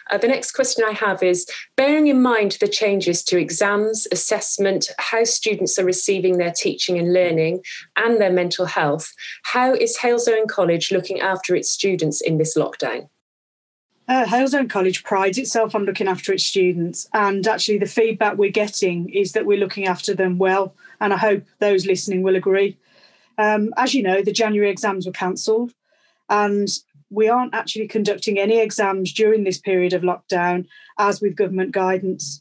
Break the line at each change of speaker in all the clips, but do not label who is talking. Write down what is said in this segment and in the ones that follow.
The next question I have is, bearing in mind the changes to exams, assessment, how students are receiving their teaching and learning, and their mental health, how is Halesowen College looking after its students in this lockdown?
Halesowen College prides itself on looking after its students, and actually the feedback we're getting is that we're looking after them well, and I hope those listening will agree. As you know, the January exams were cancelled, and we aren't actually conducting any exams during this period of lockdown, as with government guidance.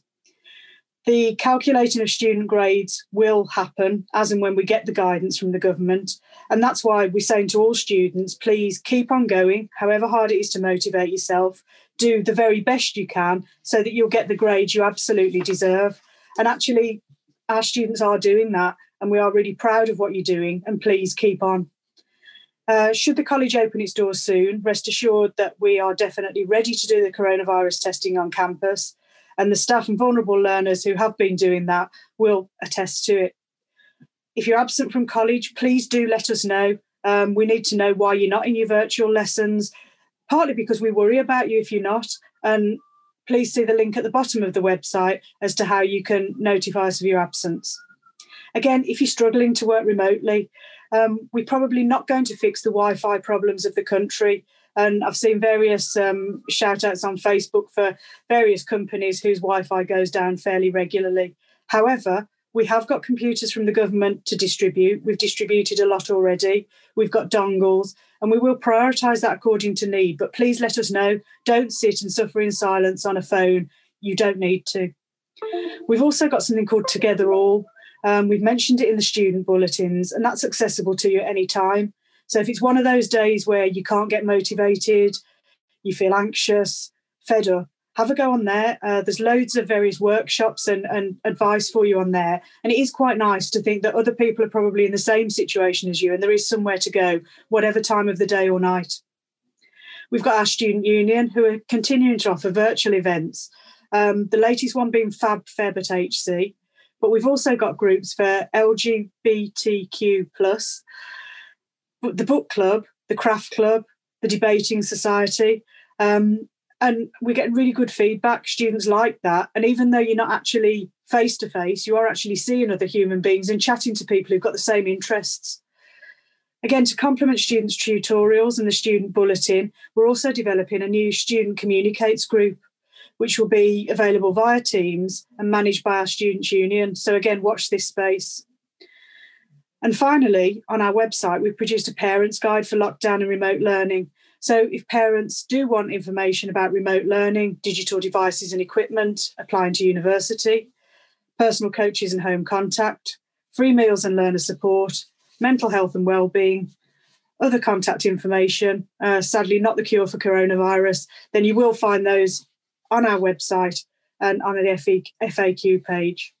The calculating of student grades will happen as and when we get the guidance from the government. And that's why we're saying to all students, please keep on going, however hard it is to motivate yourself. Do the very best you can so that you'll get the grades you absolutely deserve. And actually, our students are doing that, and we are really proud of what you're doing, and please keep on. Should the college open its doors soon, rest assured that we are definitely ready to do the coronavirus testing on campus, and the staff and vulnerable learners who have been doing that will attest to it. If you're absent from college, please do let us know. We need to know why you're not in your virtual lessons, partly because we worry about you if you're not. And please see the link at the bottom of the website as to how you can notify us of your absence. Again, if you're struggling to work remotely, we're probably not going to fix the Wi-Fi problems of the country. And I've seen various shout-outs on Facebook for various companies whose Wi-Fi goes down fairly regularly. However, we have got computers from the government to distribute. We've distributed a lot already. We've got dongles, and we will prioritise that according to need. But please let us know. Don't sit and suffer in silence on a phone. You don't need to. We've also got something called Together All. We've mentioned it in the student bulletins, and that's accessible to you at any time. So if it's one of those days where you can't get motivated, you feel anxious, fed up, have a go on there. There's loads of various workshops and advice for you on there. And it is quite nice to think that other people are probably in the same situation as you, and there is somewhere to go, whatever time of the day or night. We've got our student union who are continuing to offer virtual events, the latest one being Fab Feb at HC. But we've also got groups for LGBTQ+, the book club, the craft club, the debating society. And we're getting really good feedback. Students like that. And even though you're not actually face-to-face, you are actually seeing other human beings and chatting to people who've got the same interests. Again, to complement students' tutorials and the student bulletin, we're also developing a new Student Communicates group, which will be available via Teams and managed by our Students' Union. So again, watch this space. And finally, on our website, we've produced a parents' guide for lockdown and remote learning. So if parents do want information about remote learning, digital devices and equipment, applying to university, personal coaches and home contact, free meals and learner support, mental health and wellbeing, other contact information, sadly not the cure for coronavirus, then you will find those on our website and on the FAQ page.